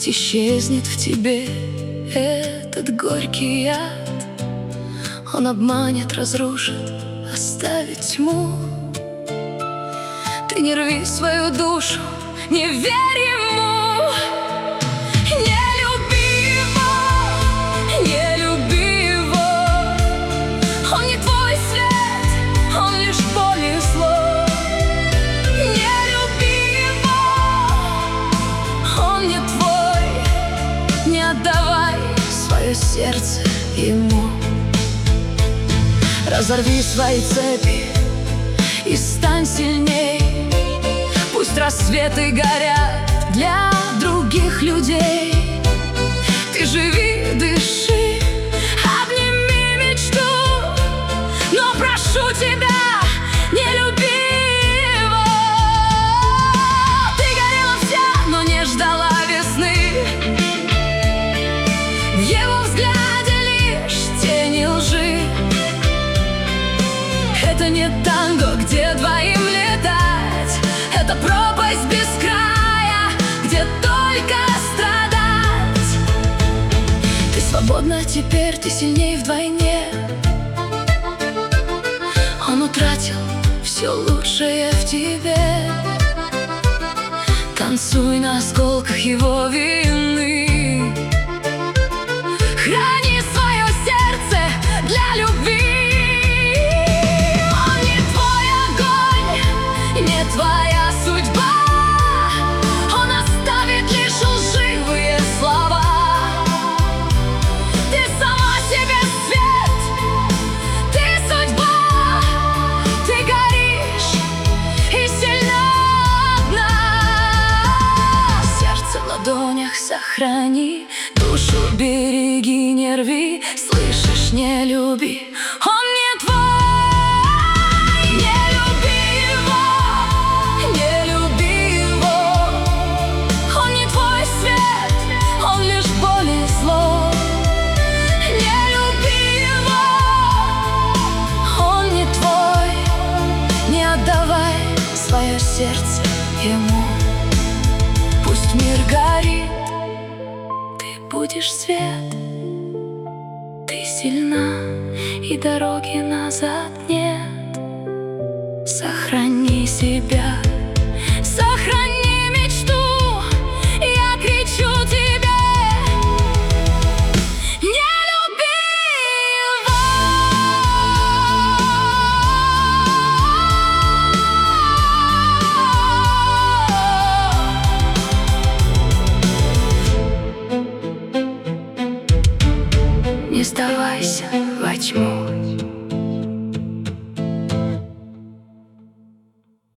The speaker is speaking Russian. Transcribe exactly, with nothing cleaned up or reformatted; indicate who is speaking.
Speaker 1: Пусть исчезнет в тебе этот горький яд. Он обманет, разрушит, оставит тьму. Ты не рви свою душу, не верь ему. Не люби его, не люби его. Он не твой свет, он лишь боль и зло. Не люби его, он не твой. Не отдавай свое сердце ему. Разорви свои цепи и стань сильней. Пусть рассветы горят для других людей. Ты живи, дыши, обними мечту. Но прошу тебя, не люби его. Ты горела вся, но не ждала весны. В его взгляде лишь тени лжи. Это не танго, где двоим летать. Это пропасть без края, где только страдать. Ты свободна теперь, ты сильней вдвойне. Он утратил все лучшее в тебе. Танцуй на осколках его вины. Храни свое сердце для любви. Твоя судьба, он оставит лишь лживые слова. Ты сама себе свет, ты судьба. Ты горишь и сильна одна. Сердце в ладонях сохрани, душу береги, не рви. Слышишь, не люби, он не твой. Отдавай свое сердце ему. Пусть мир горит, ты будешь свет. Ты сильна, и дороги назад нет. Сохрани себя, сохрани мечту. Я кричу тебе, не сдавайся во тьму.